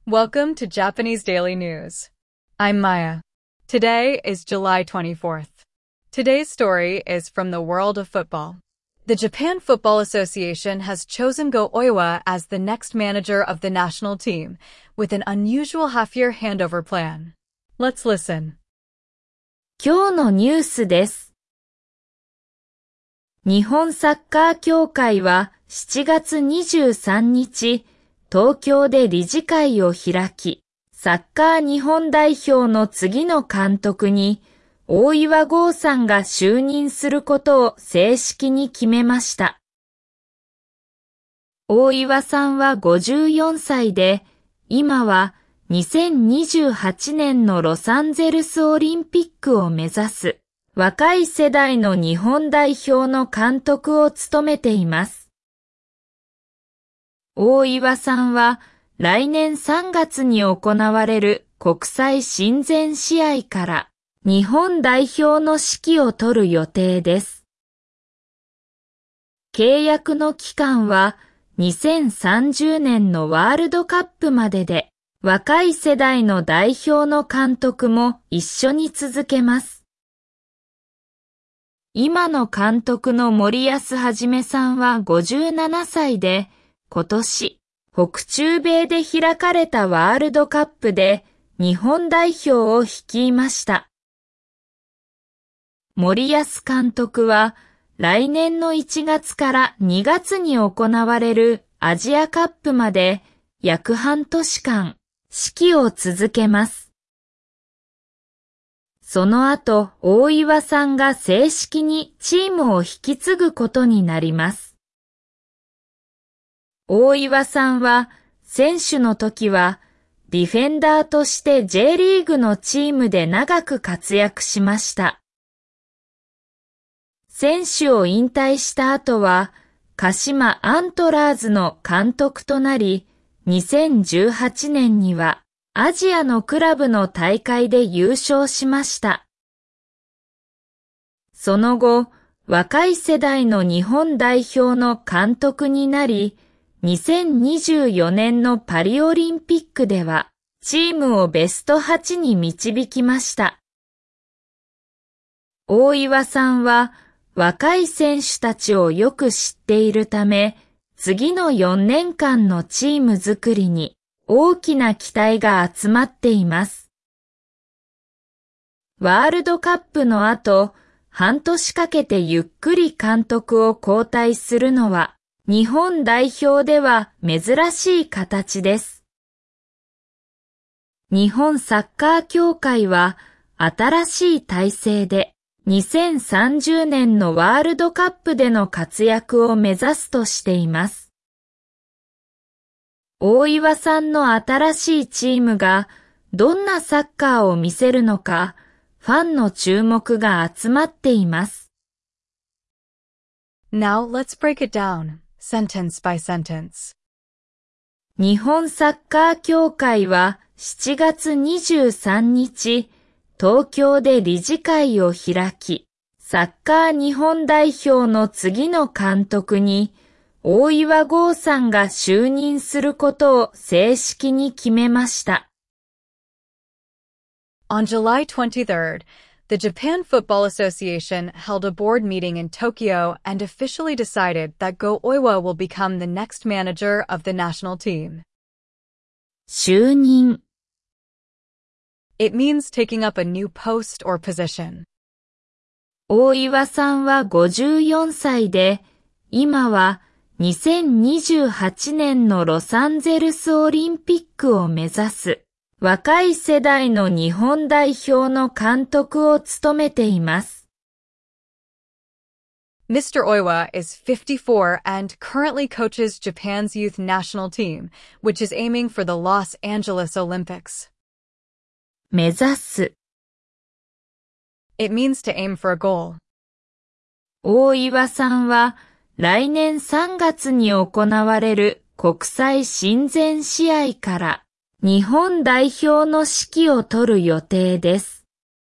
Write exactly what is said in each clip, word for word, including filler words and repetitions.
Welcome to Japanese Daily News. I'm Maya. Today is July twenty-fourth. Today's story is from the world of football. The Japan Football Association has chosen Go Oiwa as the next manager of the national team, with an unusual half-year handover plan. Let's listen. 今日のニュースです。日本サッカー協会はしちがつにじゅうさんにち、東京で理事会を開き、サッカー日本代表の次の監督に、大岩剛さんが就任することを正式に決めました。大岩さんはごじゅうよんさいで、今はにせんにじゅうはちねんのロサンゼルスオリンピックを目指す若い世代の日本代表の監督を務めています。大岩さんは来年さんがつに行われる国際親善試合から日本代表の指揮を執る予定です。契約の期間はにせんさんじゅうねんのワールドカップまでで、若い世代の代表の監督も一緒に続けます。今の監督の森保一さんはごじゅうななさいで、今年、北中米で開かれたワールドカップで日本代表を率いました。森保監督は来年のいちがつからにがつに行われるアジアカップまで約半年間指揮を続けます。その後、大岩さんが正式にチームを引き継ぐことになります。大岩さんは選手の時はディフェンダーとして J リーグのチームで長く活躍しました。選手を引退した後は、鹿島アントラーズの監督となり、にせんじゅうはちねんにはアジアのクラブの大会で優勝しました。その後、若い世代の日本代表の監督になり、にせんにじゅうよねんのパリオリンピックでは、チームをベストはちに導きました。大岩さんは、若い選手たちをよく知っているため、次のよねんかんのチーム作りに大きな期待が集まっています。ワールドカップの後、半年かけてゆっくり監督を交代するのは、日本代表では珍しい形です。日本サッカー協会は新しい体制で、にせんさんじゅうねんのワールドカップでの活躍を目指すとしています。大岩さんの新しいチームがどんなサッカーを見せるのか、ファンの注目が集まっています。 Now let's break it down, sentence by sentence. 日本サッカー協会はしちがつにじゅうさんにち、東京で理事会を開き、サッカー日本代表の次の監督に、大岩剛さんが就任することを正式に決めました。 On July twenty-third, the Japan Football Association held a board meeting in Tokyo and officially decided that Go Oiwa will become the next manager of the national team. 就任。 It means taking up a new post or position. 大岩さんはごじゅうよんさいで、今はにせんにじゅうはちねんのロサンゼルスオリンピックを目指す若い世代の日本代表の監督を務めています。 Mister Oiwa is fifty-four and currently coaches Japan's youth national team, which is aiming for the Los Angeles Olympics. 目指す。 It means to aim for a goal. 大岩さんは来年さんがつに行われる国際親善試合から日本代表の指揮を執る予定です。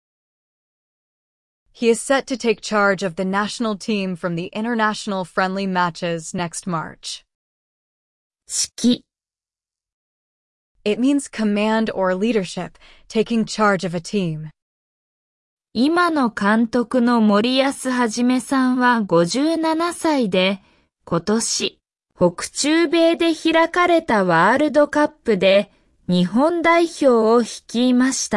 He is set to take charge of the national team from the international friendly matches next March. 指揮 It means command or leadership, taking charge of a team. 今の監督の森保一さんはごじゅうななさいで、今年、北中米で開かれたワールドカップで日本代表を率いました。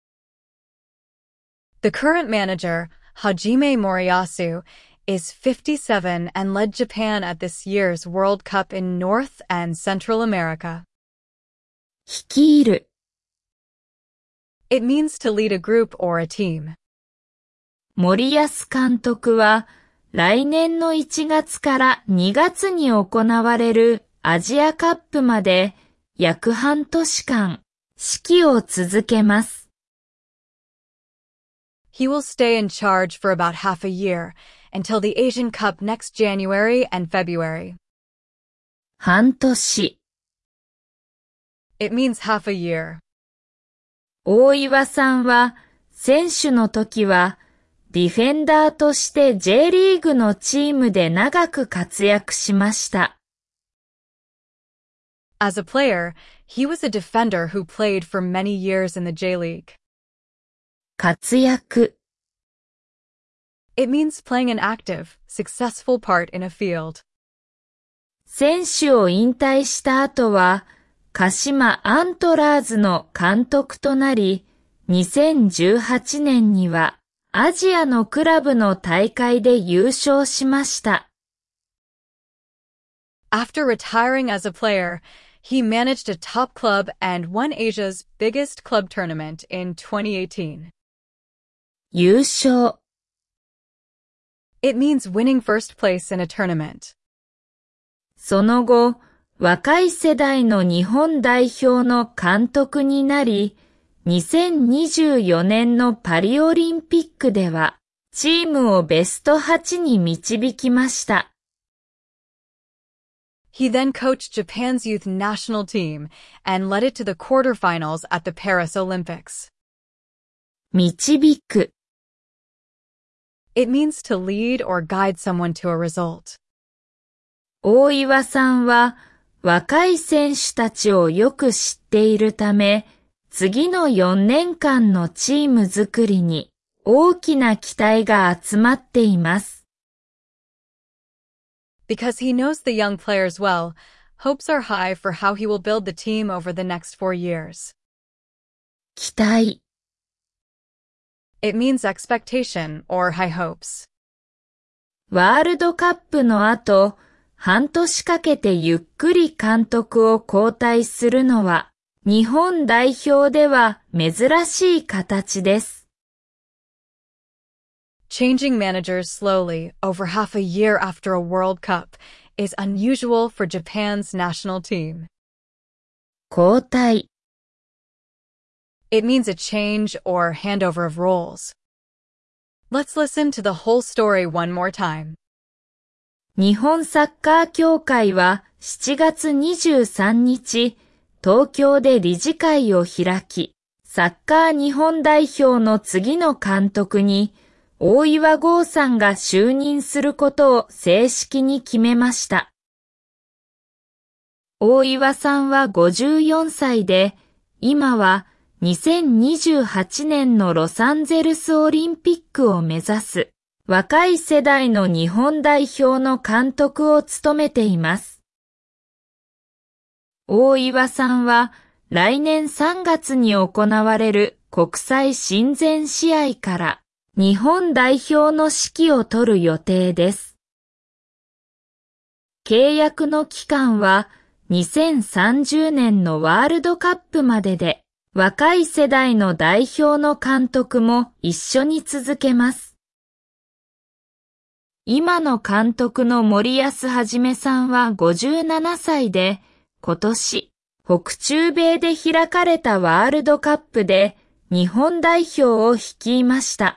The current manager, Hajime Moriyasu, is fifty-seven and led Japan at this year's World Cup in North and Central America. 率いる。 It means to lead a group or a team. 森保監督は来年のいちがつからにがつに行われるアジアカップまで約半年間指揮を続けます。 He will stay in charge for about half a year until the Asian Cup next January and February. 半年。 It means half a year. 大岩さんは選手の時はディフェンダーとして J リーグのチームで長く活躍しました。 As a player, he was a defender who played for many years in the J League. 活躍。 It means playing an active, successful part in a field. 選手を引退した後は、鹿島アントラーズの監督となり、にせんじゅうはちねんにはアジアのクラブの大会で優勝しました。 After retiring as a player, he managed a top club and won Asia's biggest club tournament in twenty eighteen. 優勝。 It means winning first place in a tournament. その後、若い世代の日本代表の監督になり、にせんにじゅうよねんのパリオリンピックでは、チームをベストはちに導きました。 He then coached Japan's youth national team and led it to the quarterfinals at the Paris Olympics. 導く。 It means to lead or guide someone to a result. 大岩さんは若い選手たちをよく知っているため、次のよねんかんのチーム作りに大きな期待が集まっています。 Because he knows the young players well, hopes are high for how he will build the team over the next four years. 期待。 It means expectation or high hopes. ワールドカップの後、半年かけてゆっくり監督を交代するのは、日本代表では珍しい形です。 Changing managers slowly over half a year after a World Cup is unusual for Japan's national team. 交代。 It means a change or handover of roles. Let's listen to the whole story one more time. 日本サッカー協会はしちがつにじゅうさんにち、東京で理事会を開き、サッカー日本代表の次の監督に、大岩剛さんが就任することを正式に決めました。大岩さんはごじゅうよんさいで、今はにせんにじゅうはちねんのロサンゼルスオリンピックを目指す若い世代の日本代表の監督を務めています。大岩さんは来年さんがつに行われる国際親善試合から日本代表の指揮を執る予定です。契約の期間はにせんさんじゅうねんのワールドカップまでで、若い世代の代表の監督も一緒に続けます。今の監督の森保一さんはごじゅうななさいで、今年、北中米で開かれたワールドカップで日本代表を率いました。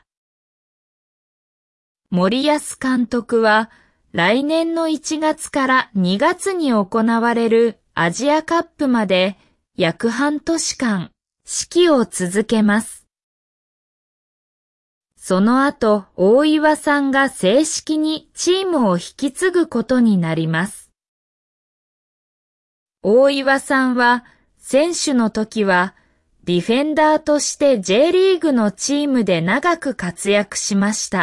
森保監督は来年のいちがつからにがつに行われるアジアカップまで約半年間指揮を続けます。その後、大岩さんが正式にチームを引き継ぐことになります。大岩さんは選手の時はディフェンダーとして J リーグのチームで長く活躍しました。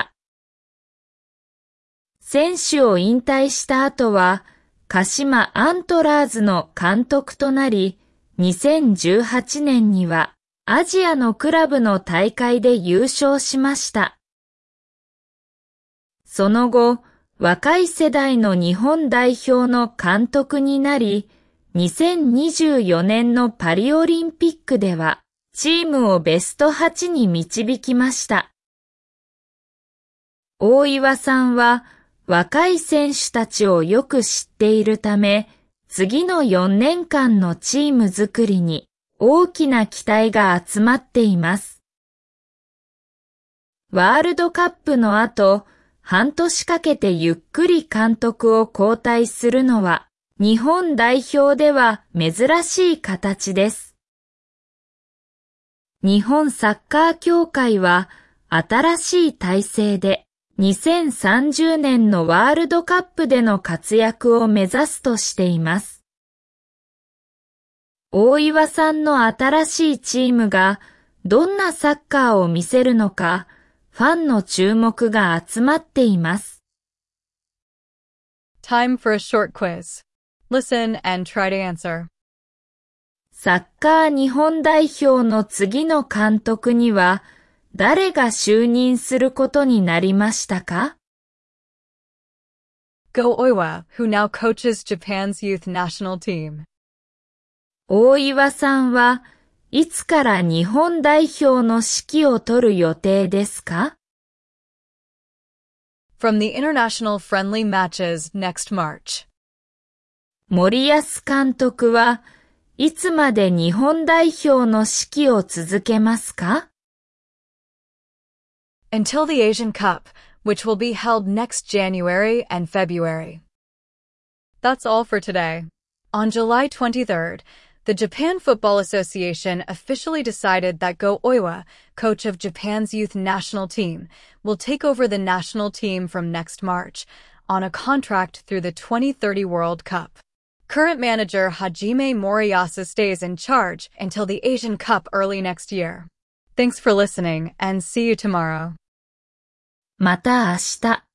選手を引退した後は、鹿島アントラーズの監督となり、にせんじゅうはちねんにはアジアのクラブの大会で優勝しました。その後、若い世代の日本代表の監督になり、にせんにじゅうよねんのパリオリンピックでは、チームをベストはちに導きました。大岩さんは、若い選手たちをよく知っているため、次のよねんかんのチーム作りに大きな期待が集まっています。ワールドカップの後、半年かけてゆっくり監督を交代するのは、日本代表では珍しい形です。日本サッカー協会は新しい体制でにせんさんじゅうねんのワールドカップでの活躍を目指すとしています。大岩さんの新しいチームがどんなサッカーを見せるのか、ファンの注目が集まっています。 Time for a short quiz. Listen and try to answer. サッカー日本代表の次の監督には誰が就任することになりましたか？ Go Oiwa, who now coaches Japan's youth national team. 大岩さんはいつから日本代表の指揮を執る予定ですか？ From the international friendly matches next March. 森保監督はいつまで日本代表の指揮を続けますか？ Until the Asian Cup, which will be held next January and February. That's all for today. On July twenty-third, the Japan Football Association officially decided that Go Oiwa, coach of Japan's youth national team, will take over the national team from next March on a contract through the twenty thirty World Cup. Current manager Hajime Moriyasa stays in charge until the Asian Cup early next year. Thanks for listening and see you tomorrow. また明日。